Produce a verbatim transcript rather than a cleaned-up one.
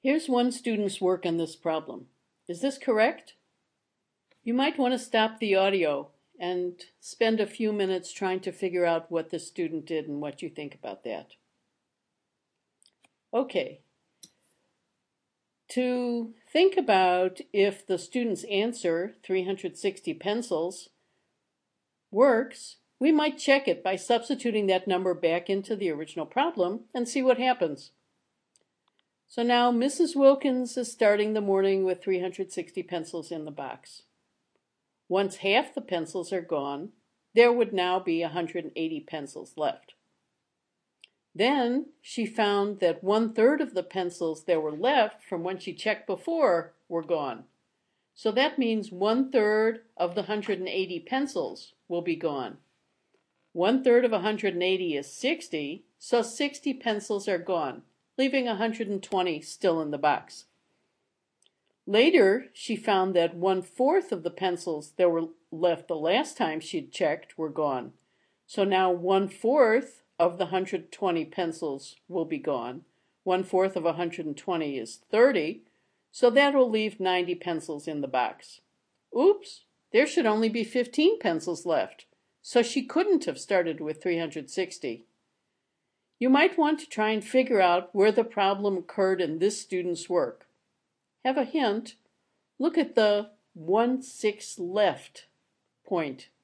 Here's one student's work on this problem. Is this correct? You might want to stop the audio and spend a few minutes trying to figure out what the student did and what you think about that. Okay. To think about if the student's answer, three hundred sixty pencils, works, we might check it by substituting that number back into the original problem and see what happens. So now Missus Wilkins is starting the morning with three hundred sixty pencils in the box. Once half the pencils are gone, there would now be one hundred eighty pencils left. Then she found that one-third of the pencils that were left from when she checked before were gone. So that means one-third of the one hundred eighty pencils will be gone. One-third of one hundred eighty is sixty, so sixty pencils are gone, leaving one hundred twenty still in the box. Later, she found that one-fourth of the pencils that were left the last time she'd checked were gone. So now one-fourth of the one hundred twenty pencils will be gone. One-fourth of one hundred twenty is thirty, so that will leave ninety pencils in the box. Oops, there should only be fifteen pencils left, so she couldn't have started with three hundred sixty. You might want to try and figure out where the problem occurred in this student's work. Have a hint. Look at the one six left point